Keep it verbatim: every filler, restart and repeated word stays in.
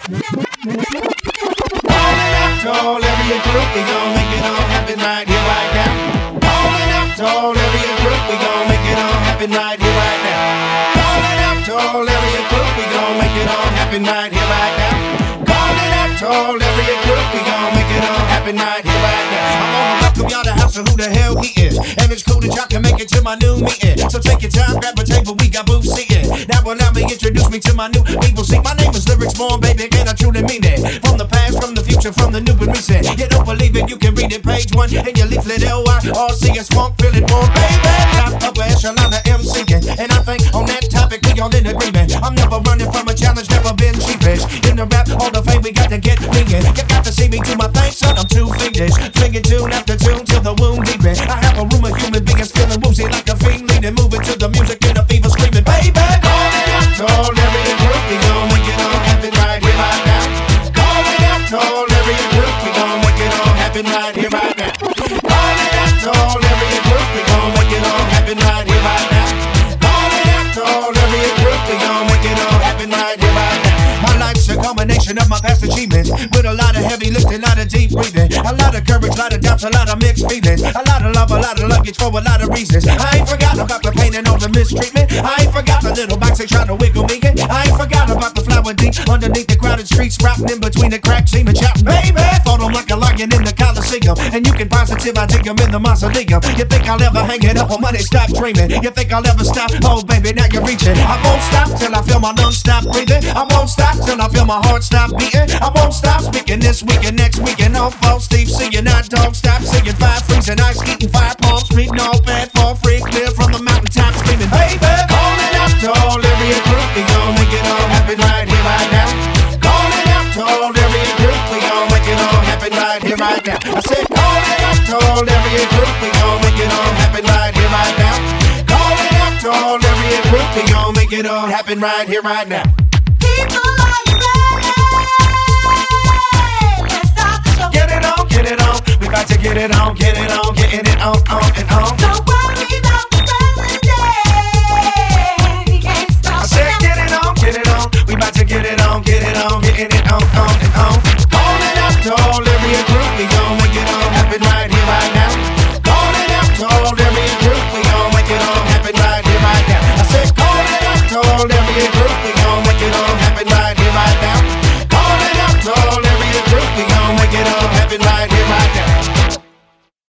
To all every group, we gon' make it all happen right here, right now. Calling out to all every group, we gon' make it all happen right here, right now. Calling out to all every group, we gon' make it all happen right here, right now. Calling out to all every group, we gon' make it all happen right here, right now. I'm gonna welcome y'all to house of who the hell he is, and it's cool that y'all can make it to my new meeting. So take your time, grab a table, we got booths seated. Now allow me introduce me to my new people. See, my name is Lyrics Born, baby, and I truly mean it. From the past, from the future, from the new and recent. You don't believe it, you can read it, page one in your leaflet. L Y R C S funk, feel it more, baby. Top of a echelon of M C, and I think on that topic we all in agreement. I'm never running from a challenge, never been sheepish. In the rap, all the fame we got to get flinging. You got to see me do my thing, son, I'm too fiendish. Flinging tune after tune till the wound deepen. I have a room of human beings feeling woozy like a fiend, leaning, moving to the music in a fever, screaming, baby. Calling out to all every group, we gon' make it all happen right here, right now. Calling out to all every group, we gon' make it all happen right here, right now. Calling out to all every group, we gon' make it all happen right here, right now. Calling out to all every group, we gon' make it all happen right here, right now. My life's a combination of my past achievements, with a lot of heavy lifting, a lot of deep breathing, a lot of courage, a lot of doubts, a lot of mixed feelings, a lot of love, a lot of luggage for a lot of reasons. I ain't forgot about the pain and all the mistreatment. I ain't forgot the little box they try to wiggle me in. I ain't forgot about the flower deep underneath the crowded streets, sprouting in between the cracks, seeming chatting, baby. Thought I'm like a lion in the Coliseum, and you can positive I dig 'em in the mausoleum. You think I'll ever hang it up on money? Stop dreaming. You think I'll ever stop? Oh baby, now you're reaching. I won't stop till I feel my lungs stop breathing. I won't stop till I feel my heart stop beating. I won't stop speaking this week and next week and all false Steve singing, not dog stop singing, five freezing, ice eating, fire palms, reading all bad for free, clear from the mountaintop screaming, baby. Calling out to all every group, we gon' make it all happen right here, right now. Calling out to all every group, we gon' make it all happen right here, right now. I said calling out to all every group, we gon' make it all happen right here, right now. Calling out to all every group, we gon' make it all happen right here, right now. People, are you ready? Let's start the show. Get it on, get it on. We about to get it on, get it on, getting it on, on and on. Don't worry.